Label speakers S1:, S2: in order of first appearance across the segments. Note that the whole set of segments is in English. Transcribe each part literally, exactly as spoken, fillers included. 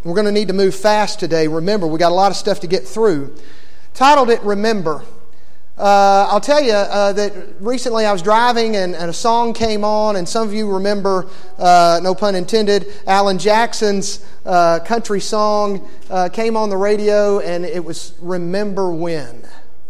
S1: We're going to need to move fast today. Remember, we got a lot of stuff to get through. Titled it, Remember. Uh, I'll tell you uh, that recently I was driving and, and a song came on, and some of you remember, uh, no pun intended, Alan Jackson's uh, country song uh, came on the radio, and it was Remember When.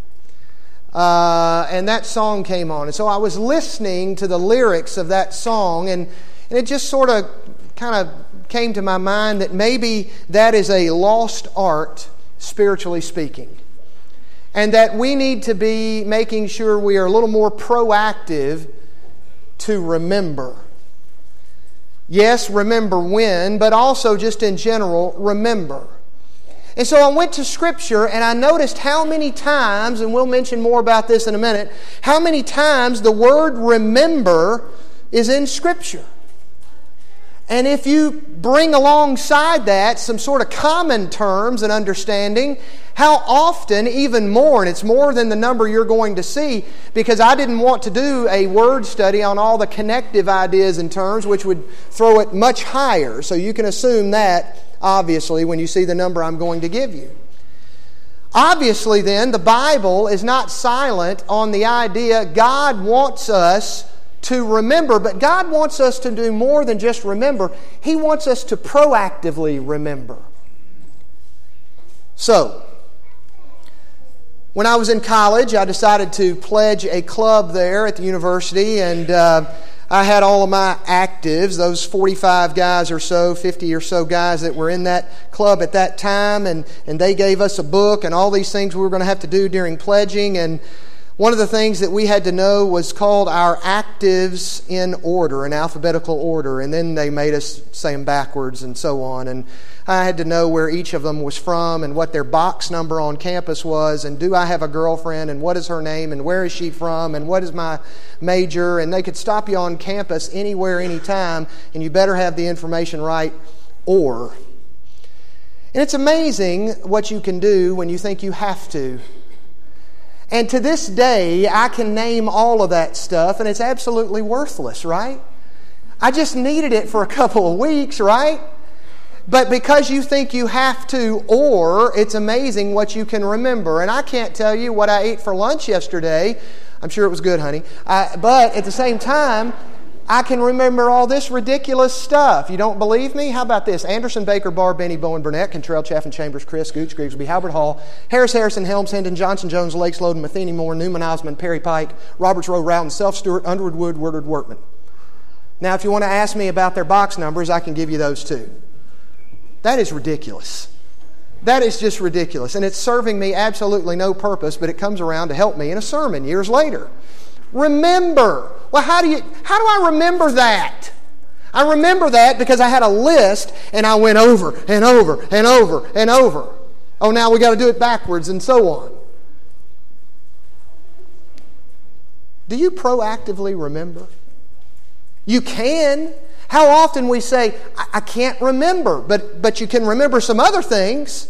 S1: Uh, and that song came on. And so I was listening to the lyrics of that song, and, and it just sort of kind of came to my mind that maybe that is a lost art, spiritually speaking. And that we need to be making sure we are a little more proactive to remember. Yes, remember when, but also just in general, remember. And so I went to Scripture and I noticed how many times, and we'll mention more about this in a minute, how many times the word remember is in Scripture. And if you bring alongside that some sort of common terms and understanding, how often, even more, and it's more than the number you're going to see, because I didn't want to do a word study on all the connective ideas and terms, which would throw it much higher. So you can assume that, obviously, when you see the number I'm going to give you. Obviously, then, the Bible is not silent on the idea God wants us to remember, but God wants us to do more than just remember. He wants us to proactively remember. So, when I was in college, I decided to pledge a club there at the university, and uh, I had all of my actives, those forty-five guys or so, fifty or so guys that were in that club at that time, and, and they gave us a book and all these things we were going to have to do during pledging. And one of the things that we had to know was called our actives in order, in alphabetical order, and then they made us say them backwards and so on. And I had to know where each of them was from and what their box number on campus was, and do I have a girlfriend, and what is her name, and where is she from, and what is my major. And they could stop you on campus anywhere, anytime, and you better have the information right, or. And it's amazing what you can do when you think you have to. And to this day, I can name all of that stuff, and it's absolutely worthless, right? I just needed it for a couple of weeks, right? But because you think you have to, or it's amazing what you can remember. And I can't tell you what I ate for lunch yesterday. I'm sure it was good, honey. I, but at the same time, I can remember all this ridiculous stuff. You don't believe me? How about this? Anderson, Baker, Barr, Benny, Bowen, Burnett, Cantrell, Chaffin, Chambers, Chris, Gooch, Grigsby, Halbert Hall, Harris, Harrison, Helms, Hendon, Johnson, Jones, Lake, Sloden, Matheny, Moore, Newman, Osmond, Perry, Pike, Roberts, Rowe, Rowton, Self, Stewart, Underwood, Wood, Woodward, Workman. Now, if you want to ask me about their box numbers, I can give you those too. That is ridiculous. That is just ridiculous. And it's serving me absolutely no purpose, but it comes around to help me in a sermon years later. Remember. Well, how do you, how do I remember that? I remember that because I had a list and I went over and over and over and over. Oh, now we got to do it backwards and so on. Do you proactively remember? You can. How often we say, I, I can't remember, but, but you can remember some other things.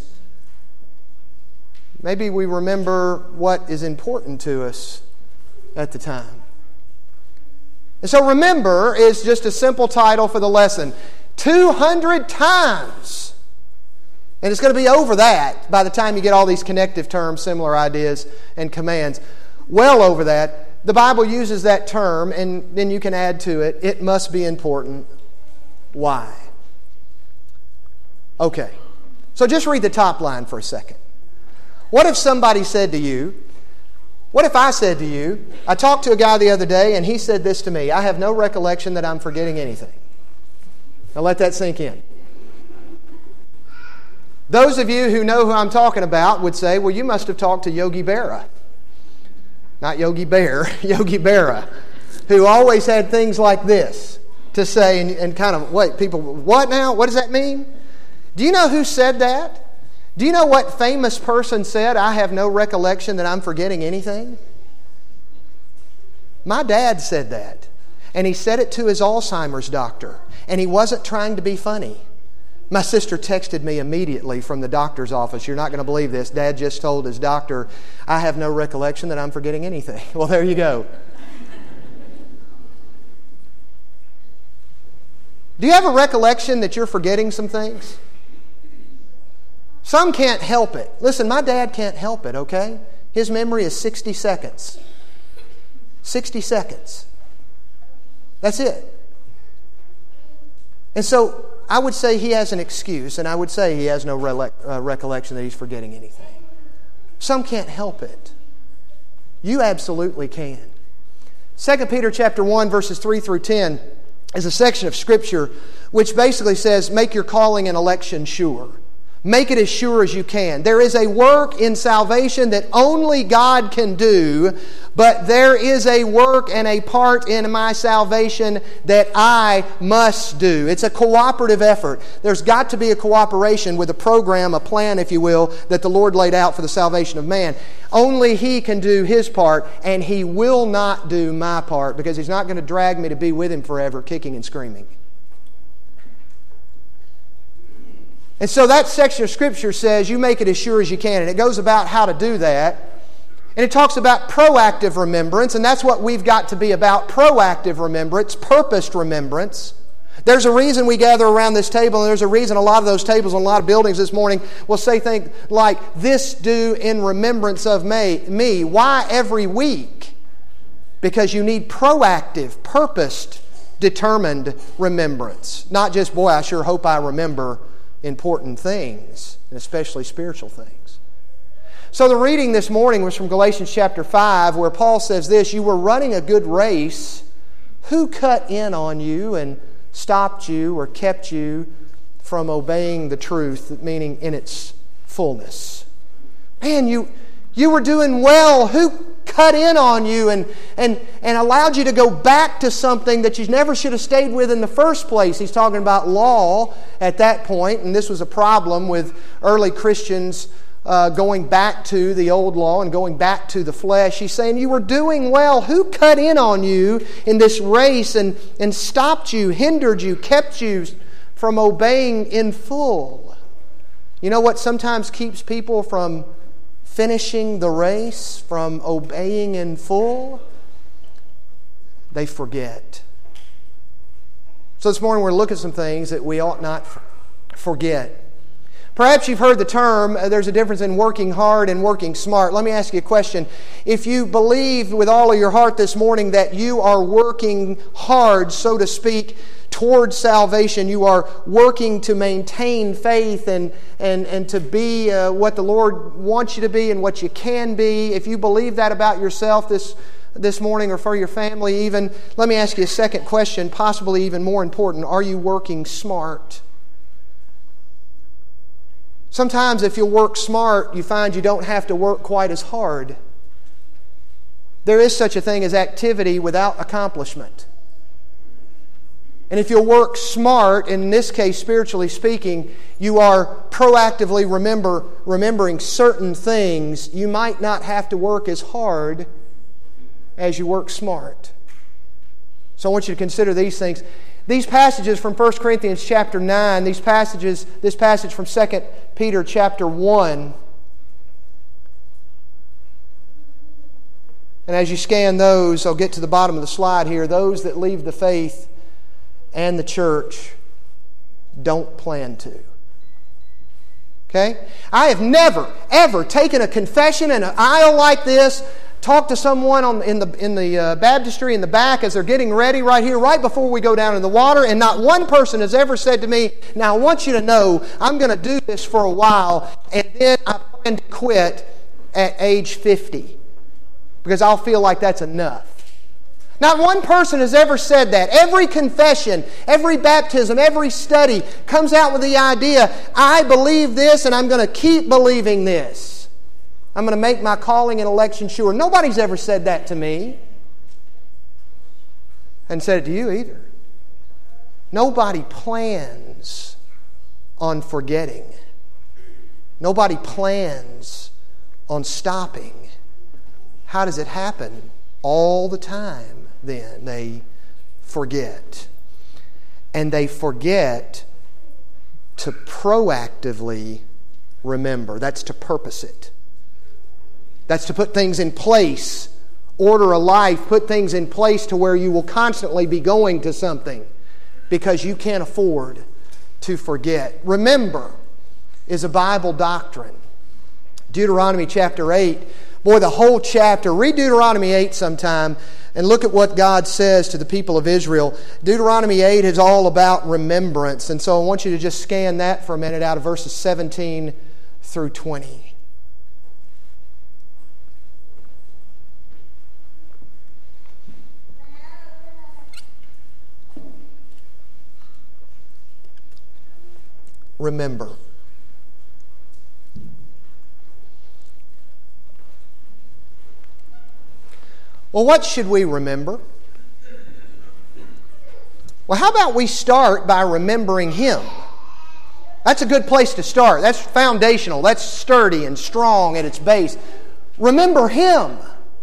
S1: Maybe we remember what is important to us at the time. And so remember is just a simple title for the lesson. two hundred times. And it's going to be over that by the time you get all these connective terms, similar ideas, and commands. Well over that. The Bible uses that term, and then you can add to it, it must be important. Why? Okay. So just read the top line for a second. What if somebody said to you, what if I said to you, I talked to a guy the other day and he said this to me, I have no recollection that I'm forgetting anything. Now let that sink in. Those of you who know who I'm talking about would say, well, you must have talked to Yogi Berra. Not Yogi Bear, Yogi Berra, who always had things like this to say and, and kind of, wait, people, what now? What does that mean? Do you know who said that? Do you know what famous person said, I have no recollection that I'm forgetting anything? My dad said that. And he said it to his Alzheimer's doctor. And he wasn't trying to be funny. My sister texted me immediately from the doctor's office. You're not going to believe this. Dad just told his doctor, I have no recollection that I'm forgetting anything. Well, there you go. Do you have a recollection that you're forgetting some things? Some can't help it. Listen, my dad can't help it, okay? His memory is sixty seconds. sixty seconds. That's it. And so I would say he has an excuse, and I would say he has no rele- uh, recollection that he's forgetting anything. Some can't help it. You absolutely can. Second Peter chapter one, verses three through ten is a section of Scripture which basically says, make your calling and election sure. Make it as sure as you can. There is a work in salvation that only God can do, but there is a work and a part in my salvation that I must do. It's a cooperative effort. There's got to be a cooperation with a program, a plan, if you will, that the Lord laid out for the salvation of man. Only He can do His part, and He will not do my part, because He's not going to drag me to be with Him forever, kicking and screaming. And so that section of Scripture says you make it as sure as you can. And it goes about how to do that. And it talks about proactive remembrance. And that's what we've got to be about. Proactive remembrance. Purposed remembrance. There's a reason we gather around this table. And there's a reason a lot of those tables in a lot of buildings this morning will say things like, this do in remembrance of me. Why every week? Because you need proactive, purposed, determined remembrance. Not just, boy, I sure hope I remember important things, and especially spiritual things. So the reading this morning was from Galatians chapter five, where Paul says this, you were running a good race. Who cut in on you and stopped you or kept you from obeying the truth, meaning in its fullness? Man, you, you were doing well. Who cut in on you and, and, and allowed you to go back to something that you never should have stayed with in the first place? He's talking about law at that point, and this was a problem with early Christians uh, going back to the old law and going back to the flesh. He's saying, you were doing well. Who cut in on you in this race and, and stopped you, hindered you, kept you from obeying in full? You know what sometimes keeps people from finishing the race, from obeying in full? They forget. So this morning we're going to look at some things that we ought not forget. Perhaps you've heard the term, uh, there's a difference in working hard and working smart. Let me ask you a question. If you believe with all of your heart this morning that you are working hard, so to speak, towards salvation, you are working to maintain faith and, and, and to be uh, what the Lord wants you to be and what you can be, if you believe that about yourself this, this morning or for your family even, let me ask you a second question, possibly even more important. Are you working smart? Sometimes if you work smart, you find you don't have to work quite as hard. There is such a thing as activity without accomplishment. And if you'll work smart, and in this case, spiritually speaking, you are proactively remember, remembering certain things, you might not have to work as hard as you work smart. So I want you to consider these things. These passages from First Corinthians chapter nine, these passages, this passage from Second Peter chapter one, and as you scan those, I'll get to the bottom of the slide here, those that leave the faith and the church don't plan to. Okay? I have never, ever taken a confession in an aisle like this, talked to someone on, in the, in the uh, baptistry in the back as they're getting ready right here, right before we go down in the water, and not one person has ever said to me, now I want you to know I'm going to do this for a while, and then I plan to quit at age fifty, because I'll feel like that's enough. Not one person has ever said that. Every confession, every baptism, every study comes out with the idea, I believe this and I'm going to keep believing this. I'm going to make my calling and election sure. Nobody's ever said that to me. And said it to you either. Nobody plans on forgetting. Nobody plans on stopping. How does it happen? All the time. Then they forget. And they forget to proactively remember. That's to purpose it. That's to put things in place, order a life, put things in place to where you will constantly be going to something, because you can't afford to forget. Remember is a Bible doctrine. Deuteronomy chapter eight, boy, the whole chapter. Read Deuteronomy eight sometime and look at what God says to the people of Israel. Deuteronomy eight is all about remembrance. And so I want you to just scan that for a minute out of verses seventeen through twenty. Remember. Well, what should we remember? Well, how about we start by remembering Him? That's a good place to start. That's foundational. That's sturdy and strong at its base. Remember Him.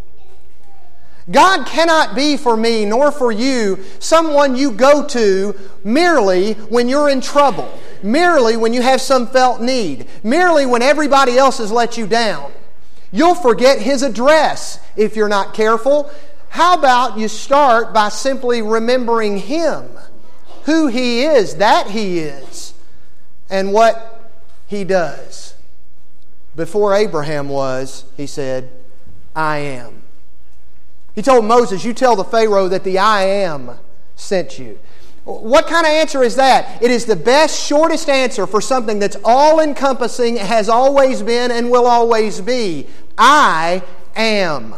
S1: God cannot be for me nor for you someone you go to merely when you're in trouble, merely when you have some felt need, merely when everybody else has let you down. You'll forget His address if you're not careful. How about you start by simply remembering Him, who He is, that He is, and what He does. Before Abraham was, He said, I am. He told Moses, you tell the Pharaoh that the I am sent you. What kind of answer is that? It is the best, shortest answer for something that's all-encompassing, has always been, and will always be. I am.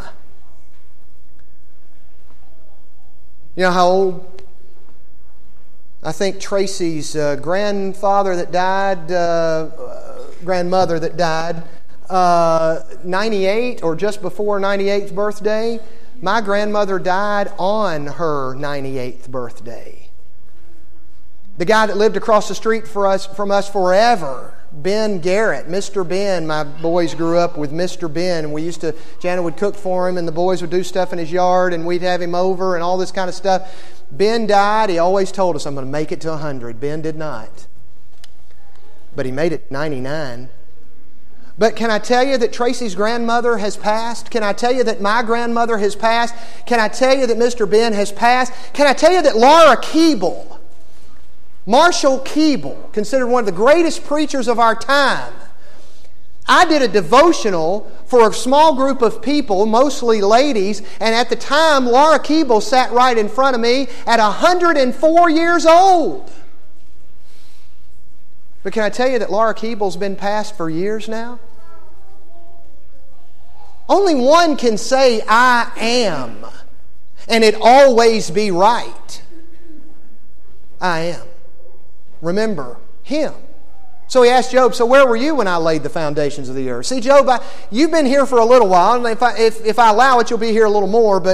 S1: You know how old? I think Tracy's uh, grandfather that died, uh, uh, grandmother that died, uh, ninety-eight or just before ninety-eighth birthday. My grandmother died on her ninety-eighth birthday. The guy that lived across the street for us, from us forever, Ben Garrett, Mister Ben. My boys grew up with Mister Ben, and we used to, Jana would cook for him, and the boys would do stuff in his yard, and we'd have him over, and all this kind of stuff. Ben died. He always told us, I'm going to make it to one hundred. Ben did not. But he made it ninety-nine. But can I tell you that Tracy's grandmother has passed? Can I tell you that my grandmother has passed? Can I tell you that Mister Ben has passed? Can I tell you that Laura Keeble, Marshall Keeble, considered one of the greatest preachers of our time. I did a devotional for a small group of people, mostly ladies, and at the time, Laura Keeble sat right in front of me at one hundred four years old. But can I tell you that Laura Keeble's been passed for years now? Only one can say, I am, and it always be right. I am. Remember Him. So he asked Job, so where were you when I laid the foundations of the earth? See, Job, I, you've been here for a little while, and if I, if, if I allow it, you'll be here a little more, but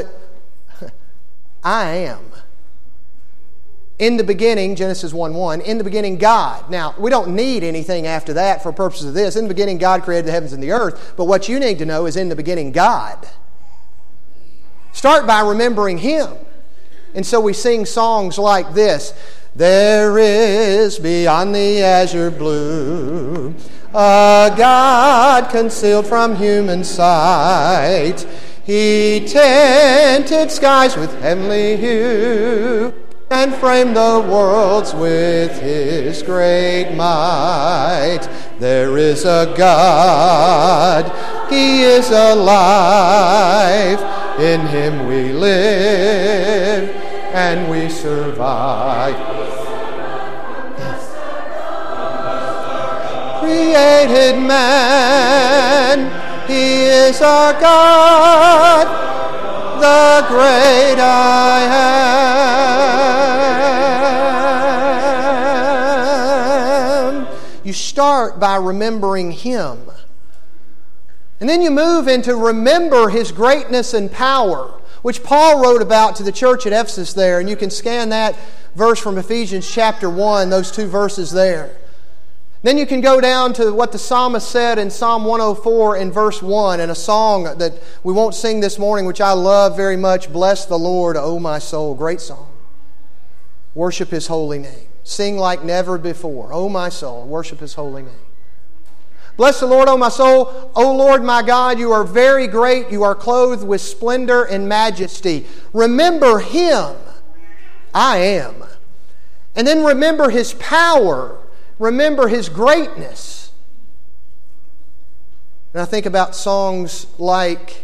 S1: I am. In the beginning, Genesis one one, in the beginning God. Now, we don't need anything after that for purposes of this. In the beginning God created the heavens and the earth, but what you need to know is in the beginning God. Start by remembering Him. And so we sing songs like this. There is beyond the azure blue a God concealed from human sight. He tinted skies with heavenly hue and framed the worlds with His great might. There is a God, He is alive. In Him we live and we survive. Created man, He is our God, the great I am. You start by remembering Him. And then you move into remember His greatness and power, which Paul wrote about to the church at Ephesus there. And you can scan that verse from Ephesians chapter one, those two verses there. Then you can go down to what the psalmist said in Psalm one oh four in verse one, and a song that we won't sing this morning, which I love very much. Bless the Lord, O my soul. Great song. Worship His holy name. Sing like never before. O my soul, worship His holy name. Bless the Lord, O my soul. O Lord my God, You are very great. You are clothed with splendor and majesty. Remember Him. I am. And then remember His power. Remember His greatness. And I think about songs like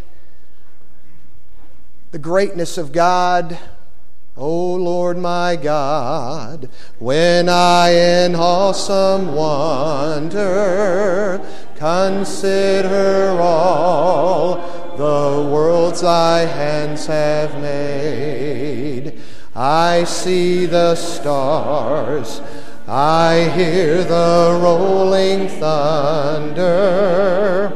S1: the greatness of God. O Lord my God, when I in awesome wonder consider all the worlds thy hands have made, I see the stars, I hear the rolling thunder.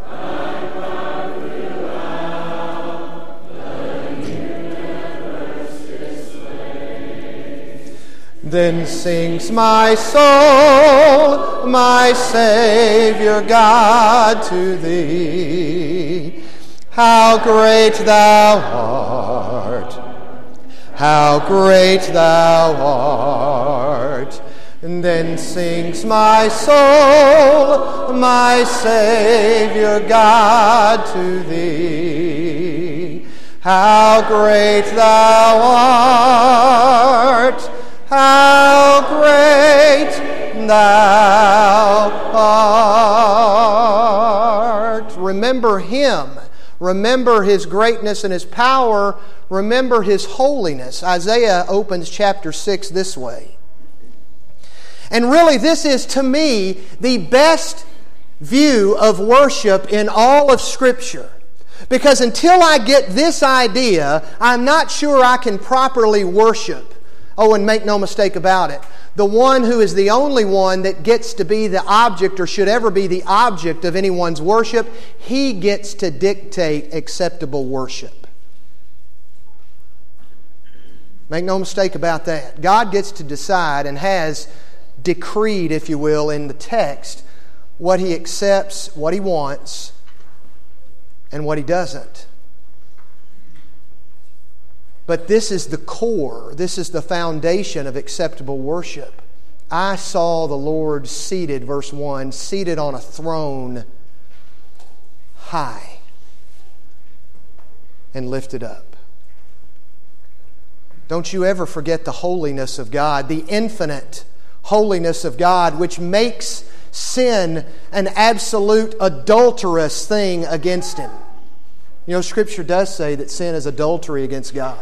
S1: Then sings my soul, my Savior God, to Thee. How great Thou art, how great Thou art. And then sings my soul, my Savior God, to Thee. How great Thou art, how great Thou art. Remember Him. Remember His greatness and His power. Remember His holiness. Isaiah opens chapter six this way. And really, this is, to me, the best view of worship in all of Scripture. Because until I get this idea, I'm not sure I can properly worship. Oh, and make no mistake about it, the one who is the only one that gets to be the object or should ever be the object of anyone's worship, He gets to dictate acceptable worship. Make no mistake about that. God gets to decide and has decreed, if you will, in the text, what He accepts, what He wants, and what He doesn't. But this is the core, this is the foundation of acceptable worship. I saw the Lord seated, verse one, seated on a throne high and lifted up. Don't you ever forget the holiness of God, the infinite holiness of God, which makes sin an absolute adulterous thing against Him. You know, Scripture does say that sin is adultery against God.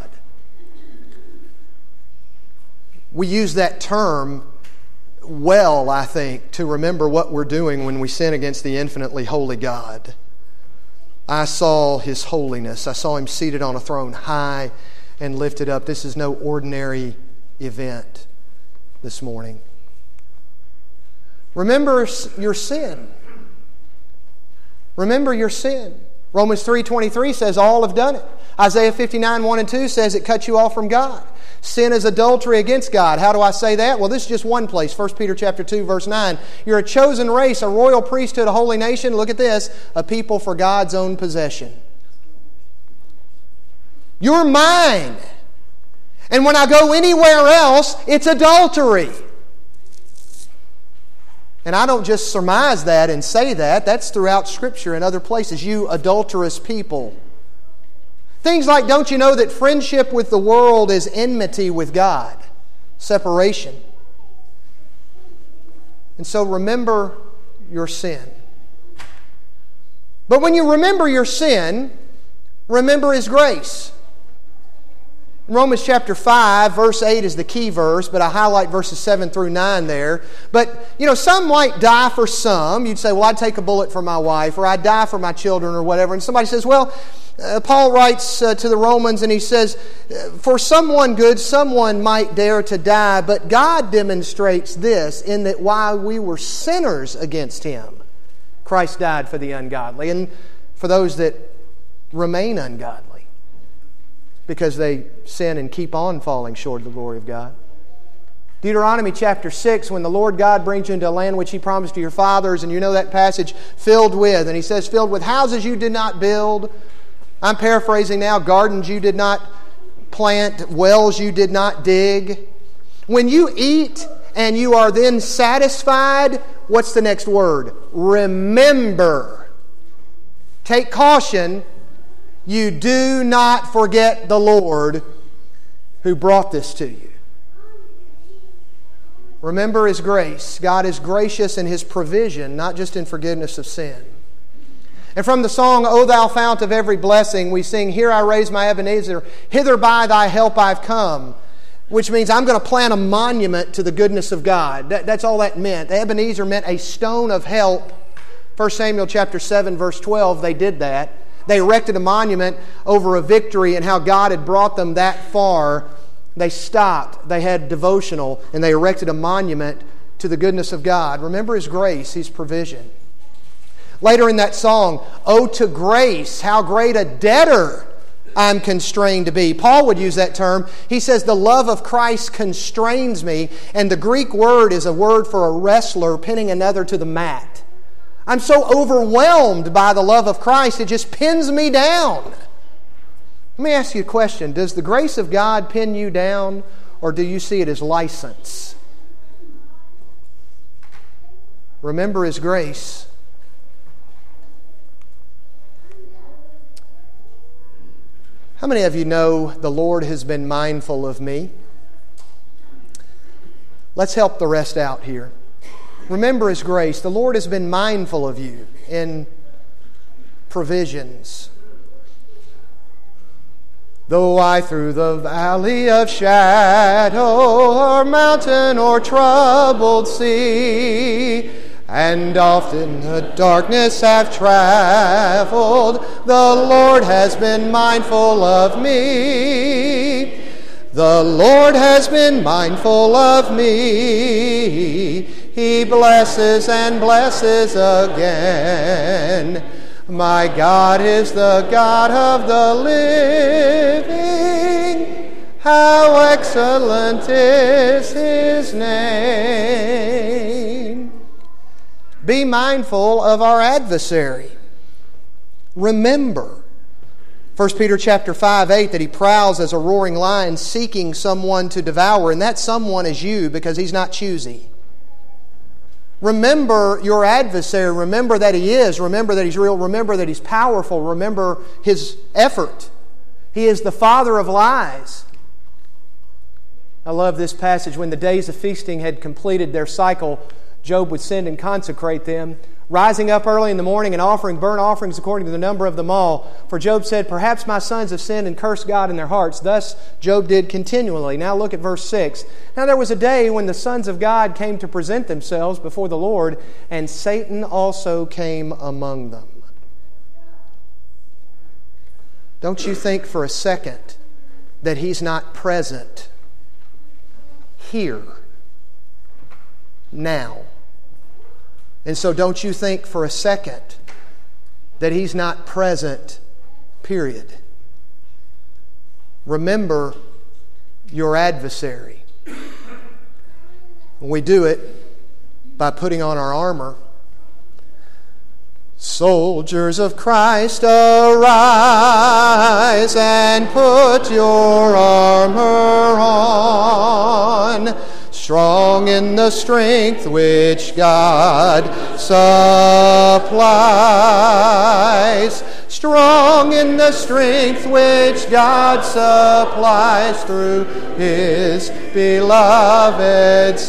S1: We use that term well, I think, to remember what we're doing when we sin against the infinitely holy God. I saw His holiness. I saw Him seated on a throne high and lifted up. This is no ordinary event this morning. Remember your sin. Remember your sin. Romans three twenty-three says all have done it. Isaiah fifty-nine, one and two says it cuts you off from God. Sin is adultery against God. How do I say that? Well, this is just one place. First Peter chapter two, verse nine. You're a chosen race, a royal priesthood, a holy nation. Look at this. A people for God's own possession. You're mine. And when I go anywhere else, it's adultery. And I don't just surmise that and say that. That's throughout Scripture and other places. You adulterous people. Things like, don't you know that friendship with the world is enmity with God? Separation. And so remember your sin. But when you remember your sin, remember His grace. Romans chapter five, verse eight is the key verse, but I highlight verses seven through nine there. But, you know, some might die for some. You'd say, well, I'd take a bullet for my wife, or I'd die for my children, or whatever. And somebody says, well, uh, Paul writes uh, to the Romans, and he says, for someone good, someone might dare to die, but God demonstrates this in that while we were sinners against Him, Christ died for the ungodly, and for those that remain ungodly, because they sin and keep on falling short of the glory of God. Deuteronomy chapter six, when the Lord God brings you into a land which He promised to your fathers, and you know that passage, filled with, and He says, filled with houses you did not build. I'm paraphrasing now, gardens you did not plant, wells you did not dig. When you eat and you are then satisfied, what's the next word? Remember. Take caution. You do not forget the Lord who brought this to you. Remember His grace. God is gracious in His provision, not just in forgiveness of sin. And from the song, O Thou Fount of Every Blessing, we sing, Here I raise my Ebenezer, hither by Thy help I've come. Which means I'm going to plant a monument to the goodness of God. That, that's all that meant. Ebenezer meant a stone of help. First Samuel chapter seven, verse twelve, they did that. They erected a monument over a victory and how God had brought them that far. They stopped. They had devotional, and they erected a monument to the goodness of God. Remember His grace, His provision. Later in that song, Oh, to grace, how great a debtor I'm constrained to be. Paul would use that term. He says, the love of Christ constrains me. And the Greek word is a word for a wrestler pinning another to the mat. I'm so overwhelmed by the love of Christ, it just pins me down. Let me ask you a question. Does the grace of God pin you down, or do you see it as license? Remember His grace. How many of you know the Lord has been mindful of me? Let's help the rest out here. Remember His grace. The Lord has been mindful of you in provisions. Though I through the valley of shadow or mountain or troubled sea, and often the darkness have traveled, the Lord has been mindful of me. The Lord has been mindful of me. He blesses and blesses again. My God is the God of the living. How excellent is His name. Be mindful of our adversary. Remember, First Peter chapter five, eight, that he prowls as a roaring lion seeking someone to devour, and that someone is you because he's not choosy. Remember your adversary. Remember that he is. Remember that he's real. Remember that he's powerful. Remember his effort. He is the father of lies. I love this passage. When the days of feasting had completed their cycle, Job would send and consecrate them, rising up early in the morning and offering burnt offerings according to the number of them all. For Job said, Perhaps my sons have sinned and cursed God in their hearts. Thus Job did continually. Now look at verse six. Now there was a day when the sons of God came to present themselves before the Lord, and Satan also came among them. Don't you think for a second that he's not present here, now. And so don't you think for a second that he's not present, period. Remember your adversary. We do it by putting on our armor. Soldiers of Christ, arise and put your armor on, strong in the strength which God supplies. Strong in the strength which God supplies through His beloved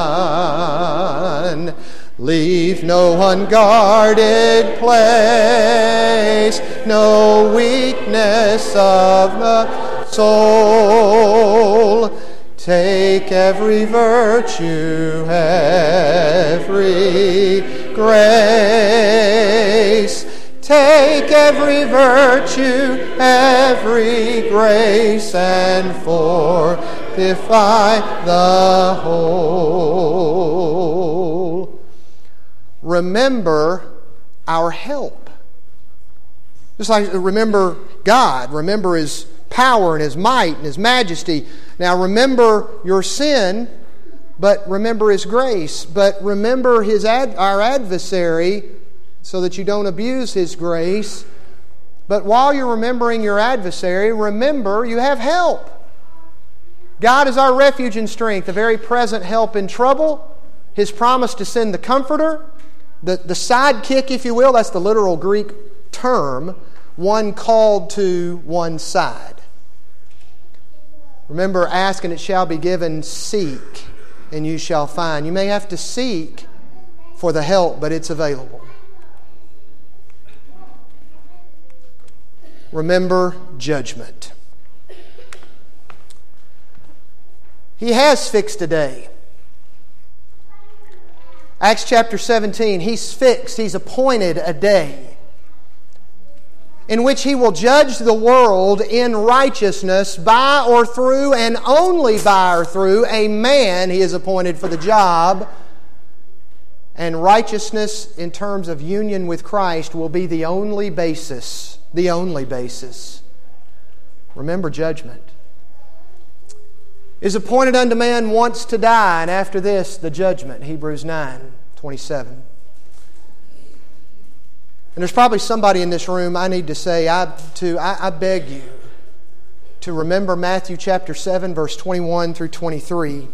S1: Son. Leave no unguarded place, no weakness of the soul. Take every virtue, every grace. Take every virtue, every grace, and fortify the whole. Remember our help. Just like remember God, remember His power and His might and His majesty. Now remember your sin, but remember His grace. But remember his ad, our adversary, so that you don't abuse His grace. But while you're remembering your adversary, remember you have help. God is our refuge and strength, a very present help in trouble. His promise to send the Comforter, the, the sidekick, if you will, that's the literal Greek term, one called to one side. Remember, ask and it shall be given, seek and you shall find. You may have to seek for the help, but it's available. remember judgment. He has fixed a day. Acts chapter seventeen, He's fixed, He's appointed a day in which He will judge the world in righteousness by or through, and only by or through, a man He has appointed for the job. And righteousness in terms of union with Christ will be the only basis, the only basis. Remember judgment. Is appointed unto man once to die, and after this the judgment. Hebrews nine twenty-seven. And there's probably somebody in this room I need to say I, to, I, I beg you to remember Matthew chapter seven, verse twenty-one through twenty-three.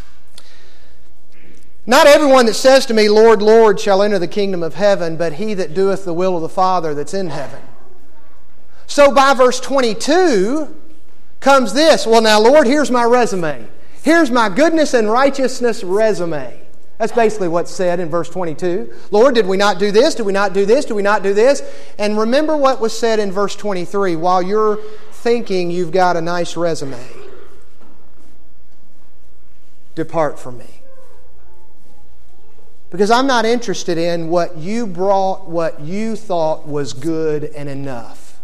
S1: Not everyone that says to me, Lord, Lord, shall enter the kingdom of heaven, but he that doeth the will of the Father that's in heaven. So by verse twenty-two comes this. Well, now, Lord, here's my resume. Here's my goodness and righteousness resume. That's basically what's said in verse twenty-two. Lord, did we not do this? Did we not do this? Did we not do this? And remember what was said in verse twenty-three. While you're thinking you've got a nice resume, depart from me. Because I'm not interested in what you brought, what you thought was good and enough.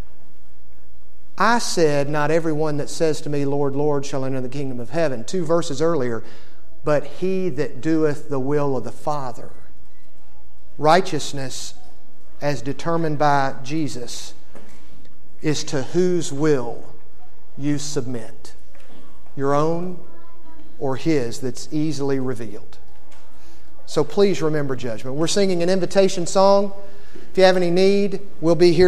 S1: I said, not everyone that says to me, Lord, Lord, shall enter the kingdom of heaven. Two verses earlier, but he that doeth the will of the Father. Righteousness, as determined by Jesus, is to whose will you submit. Your own or His that's easily revealed. So please remember judgment. We're singing an invitation song. If you have any need, we'll be here.